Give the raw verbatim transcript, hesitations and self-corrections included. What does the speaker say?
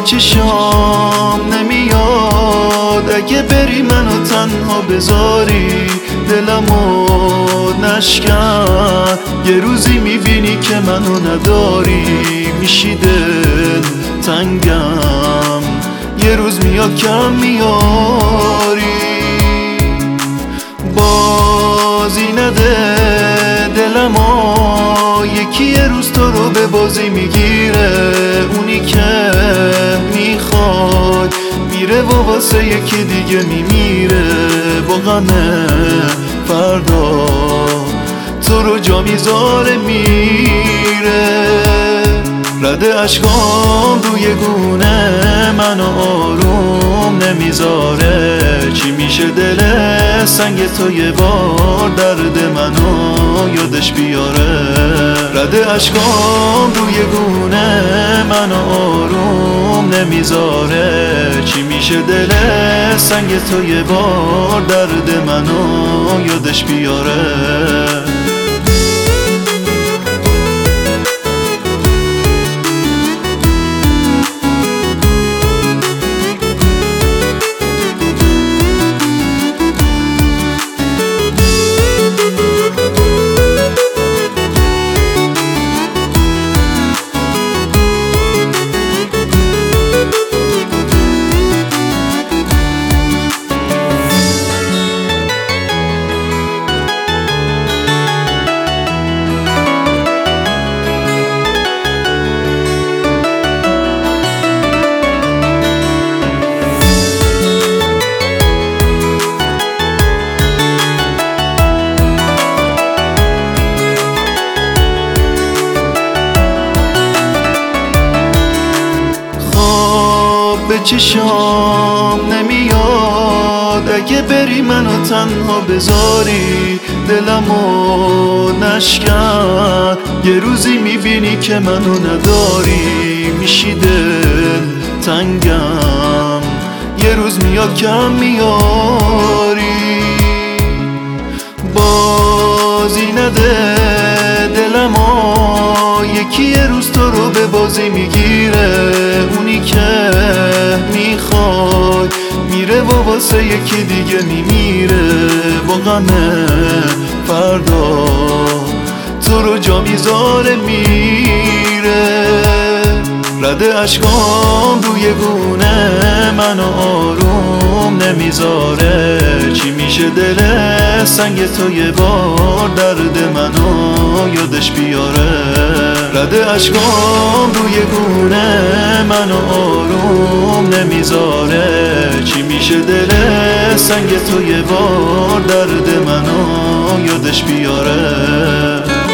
چشام نمیاد اگه بری منو تنها بذاری، دلمو نشکن یه روزی میبینی که منو نداری، میشی دل تنگم یه روز میاد کم میاری. بازی نده دلمو یکی یه روز تو رو به بازی میگیره، اونی که میخوای میره و واسه یکی دیگه میمیره، با غمه فردا تو رو جا میذاره میره. رده اشکام روی گونه منو آروم نمیذاره، چی میشه دل سنگ تو یه بار درد منو یادش بیاره. رده اشکام روی گونه منو آروم نمیذاره، چی میشه دل سنگ تو یه بار درد منو یادش بیاره. به چشام نمیاد اگه بری منو تنها بذاری، دلمو نشکن یه روزی میبینی که منو نداری، میشی دل تنگم یه روز میاد کم میاری. بازی نده دلمو یکی یه روز تو رو به بازی میگیره، اونی که میخوای میره و واسه یکی دیگه میمیره، با غمه فردا تو رو جا میذاره میره. رده اشکام روی گونه منو آروم نمیذاره، چی میشه دل سنگ تو یه بار درد منو یادش بیاره. رده اشکام روی گونه منو آروم نمیذاره، چی میشه دل سنگ تو یه بار درد منو یادش بیاره.